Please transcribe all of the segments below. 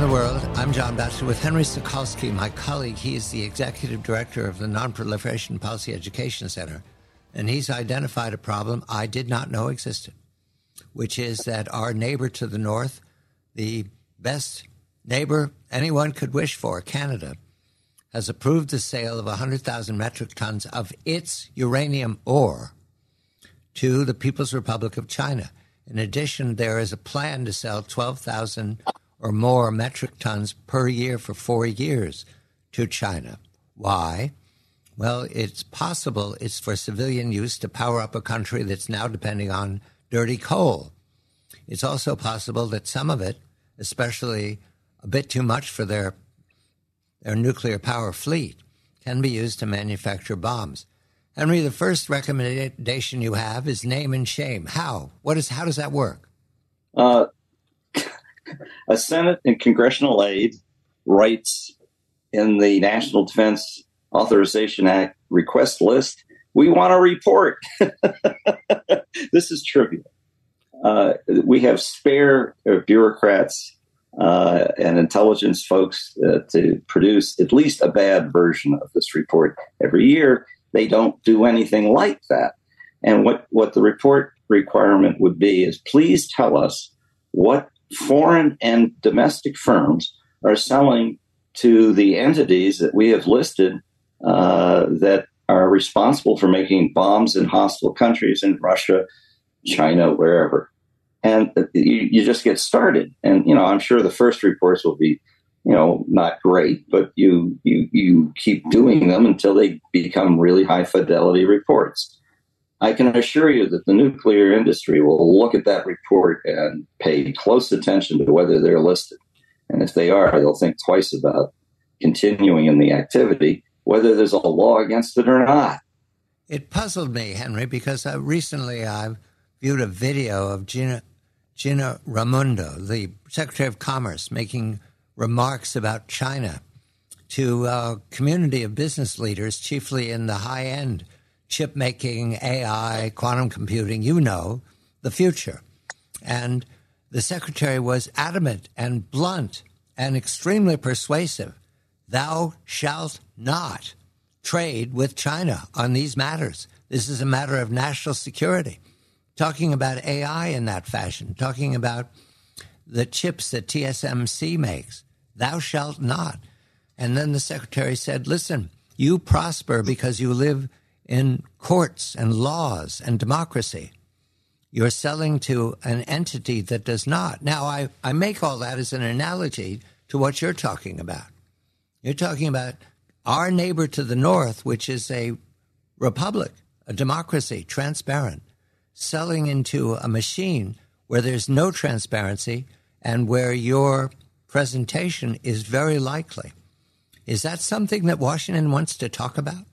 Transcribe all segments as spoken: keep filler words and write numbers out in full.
the world. I'm John Batchelor with Henry Sokolsky, my colleague. He is the executive director of the Non-Proliferation Policy Education Center, and he's identified a problem I did not know existed, which is that our neighbor to the north, the best neighbor anyone could wish for, Canada, has approved the sale of one hundred thousand metric tons of its uranium ore to the People's Republic of China. In addition, there is a plan to sell twelve thousand or more metric tons per year for four years to China. Why? Well, it's possible it's for civilian use to power up a country that's now depending on dirty coal. It's also possible that some of it, especially a bit too much for their, their nuclear power fleet, can be used to manufacture bombs. Henry, the first recommendation you have is name and shame. How? What is? How does that work? Uh, a Senate and congressional aide writes in the National Defense Authorization Act request list, we want a report. This is trivial. Uh, we have spare uh, bureaucrats uh, and intelligence folks uh, to produce at least a bad version of this report every year. They don't do anything like that. And what, what the report requirement would be is please tell us what foreign and domestic firms are selling to the entities that we have listed uh, that are responsible for making bombs in hostile countries in Russia, China, wherever. And you, you just get started. And, you know, I'm sure the first reports will be, you know, not great, but you, you, you keep doing them until they become really high fidelity reports. I can assure you that the nuclear industry will look at that report and pay close attention to whether they're listed. And if they are, they'll think twice about continuing in the activity, whether there's a law against it or not. It puzzled me, Henry, because uh, recently I viewed a video of Gina, Gina Raimondo, the Secretary of Commerce, making remarks about China to a community of business leaders, chiefly in the high-end chip making, A I, quantum computing, you know, the future. And the secretary was adamant and blunt and extremely persuasive. Thou shalt not trade with China on these matters. This is a matter of national security. Talking about A I in that fashion, talking about the chips that T S M C makes. Thou shalt not. And then the secretary said, listen, you prosper because you live in courts and laws and democracy. You're selling to an entity that does not. Now, I, I make all that as an analogy to what you're talking about. You're talking about our neighbor to the north, which is a republic, a democracy, transparent, selling into a machine where there's no transparency and where your presentation is very likely. Is that something that Washington wants to talk about?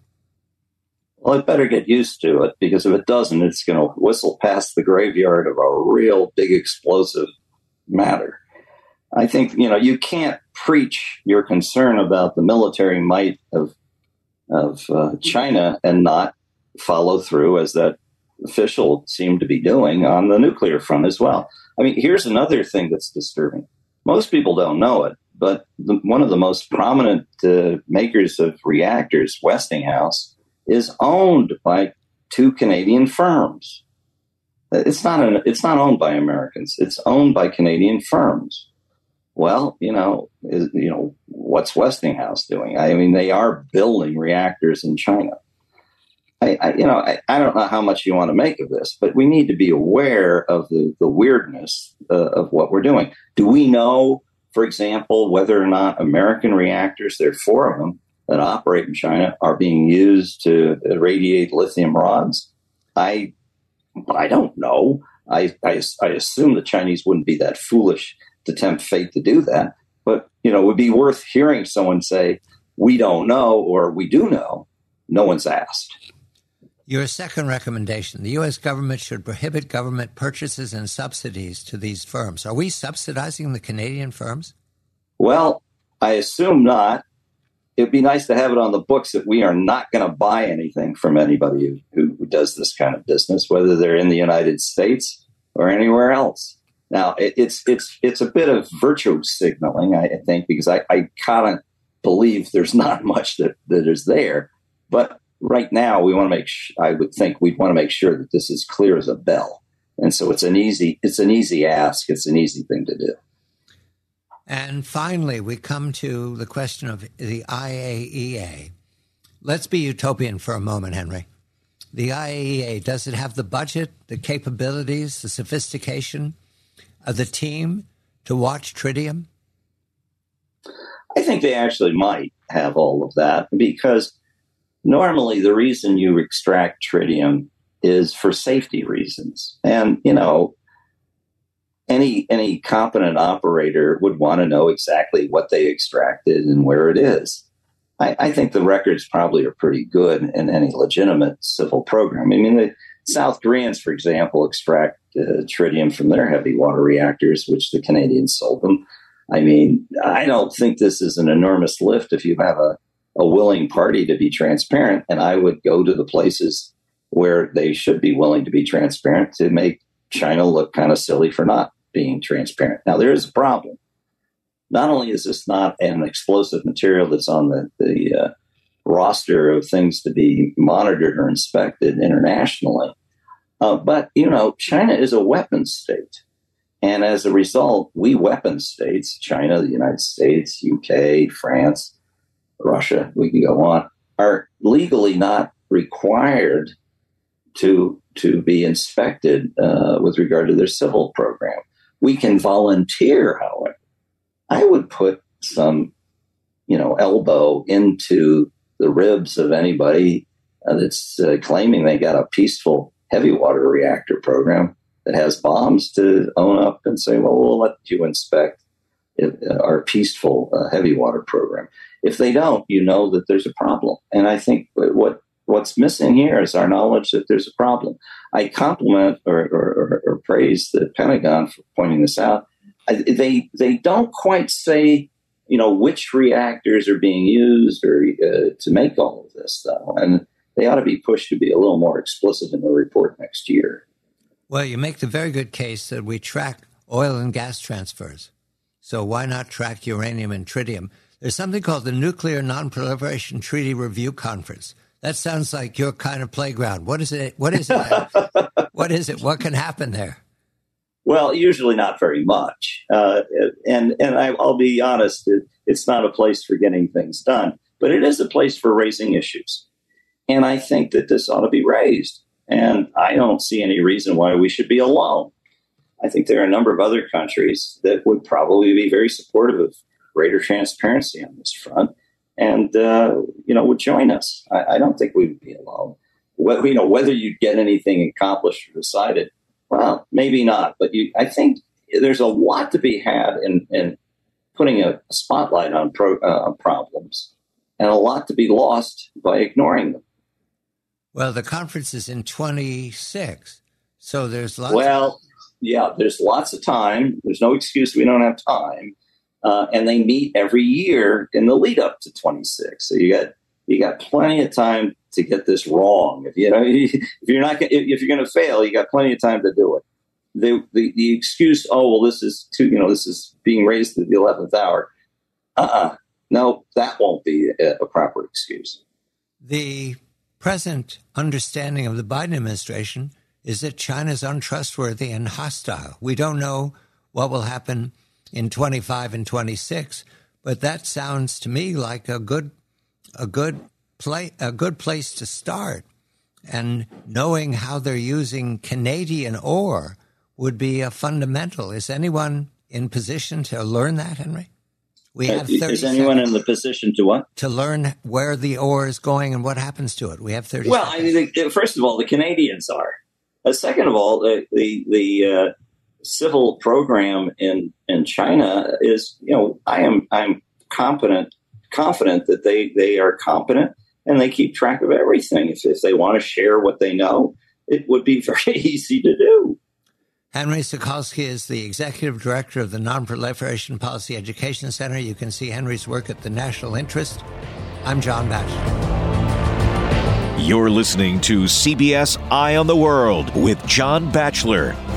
Well, it better get used to it, because if it doesn't, it's going to whistle past the graveyard of a real big explosive matter. I think, you know, you can't preach your concern about the military might of of uh, China and not follow through, as that official seemed to be doing, on the nuclear front as well. I mean, here's another thing that's disturbing. Most people don't know it, but the, one of the most prominent uh, makers of reactors, Westinghouse, is owned by two Canadian firms. It's not an, it's not owned by Americans. It's owned by Canadian firms. Well, you know, is, you know, what's Westinghouse doing? I mean, they are building reactors in China. I, I you know, I, I don't know how much you want to make of this, but we need to be aware of the, the weirdness uh, of what we're doing. Do we know, for example, whether or not American reactors, there are four of them that operate in China, are being used to irradiate lithium rods? I I don't know. I, I, I assume the Chinese wouldn't be that foolish to tempt fate to do that. But, you know, it would be worth hearing someone say, we don't know, or we do know. No one's asked. Your second recommendation, the U S government should prohibit government purchases and subsidies to these firms. Are we subsidizing the Canadian firms? Well, I assume not. It'd be nice to have it on the books that we are not going to buy anything from anybody who, who does this kind of business, whether they're in the United States or anywhere else. Now, it, it's it's it's a bit of virtue signaling, I, I think, because I, I kind of believe there's not much that, that is there. But right now, we want to make. Sh- I would think we'd want to make sure that this is clear as a bell, and so it's an easy it's an easy ask. It's an easy thing to do. And finally, we come to the question of the I A E A. Let's be utopian for a moment, Henry. The I A E A, does it have the budget, the capabilities, the sophistication of the team to watch tritium? I think they actually might have all of that, because normally the reason you extract tritium is for safety reasons. And, you know, any any competent operator would want to know exactly what they extracted and where it is. I, I think the records probably are pretty good in any legitimate civil program. I mean, the South Koreans, for example, extract uh, tritium from their heavy water reactors, which the Canadians sold them. I mean, I don't think this is an enormous lift if you have a, a willing party to be transparent. And I would go to the places where they should be willing to be transparent to make China look kind of silly for not being transparent. Now, there is a problem. Not only is this not an explosive material that's on the, the uh, roster of things to be monitored or inspected internationally, uh, but, you know, China is a weapons state. And as a result, we weapons states, China, the United States, U K, France, Russia, we can go on, are legally not required to, to be inspected uh, with regard to their civil program. We can volunteer, however. I would put some, you know, elbow into the ribs of anybody uh, that's uh, claiming they got a peaceful heavy water reactor program that has bombs to own up and say, well, we'll let you inspect it, uh, our peaceful uh, heavy water program. If they don't, you know that there's a problem. And I think what what's missing here is our knowledge that there's a problem. I compliment or, or, or praise the Pentagon for pointing this out. I, they they don't quite say, you know, which reactors are being used or uh, to make all of this, though. And they ought to be pushed to be a little more explicit in the report next year. Well, you make the very good case that we track oil and gas transfers. So why not track uranium and tritium? There's something called the Nuclear Non-Proliferation Treaty Review Conference. That sounds like your kind of playground. What is it? What is it? What is it? What can happen there? Well, usually not very much. Uh, and and I, I'll be honest, it, it's not a place for getting things done, but it is a place for raising issues. And I think that this ought to be raised. And I don't see any reason why we should be alone. I think there are a number of other countries that would probably be very supportive of greater transparency on this front and, uh, you know, would join us. I, I don't think we would be alone. Whether, you know, whether you'd get anything accomplished or decided, well, maybe not. But you, I think there's a lot to be had in, in putting a spotlight on pro, uh, problems and a lot to be lost by ignoring them. Well, the conference is in twenty-six, so there's lots. Well, of- yeah, there's lots of time. There's no excuse we don't have time, uh, and they meet every year in the lead up to twenty-six. So you got you got plenty of time to get this wrong. If you know if you're not if you're going to fail, you got plenty of time to do it. The, the the excuse, oh well, this is too, you know, this is being raised to the eleventh hour. Uh-uh. No, that won't be a, a proper excuse. The present understanding of the Biden administration is that China is untrustworthy and hostile. We don't know what will happen in twenty-five and twenty-six, but that sounds to me like a good, a good play, a good place to start. And knowing how they're using Canadian ore would be a fundamental. Is anyone in position to learn that, Henry? We have thirty Is anyone seconds in the position to what? to learn where the ore is going and what happens to it. We have thirty Well, seconds. I mean, the, first of all, the Canadians are. Uh, second of all, the the, the uh, civil program in, in China is, you know, I am I'm competent, confident that they, they are competent and they keep track of everything. If, if they want to share what they know, it would be very easy to do. Henry Sokolsky is the executive director of the Non-Proliferation Policy Education Center. You can see Henry's work at the National Interest. I'm John Batchelor. You're listening to C B S Eye on the World with John Batchelor.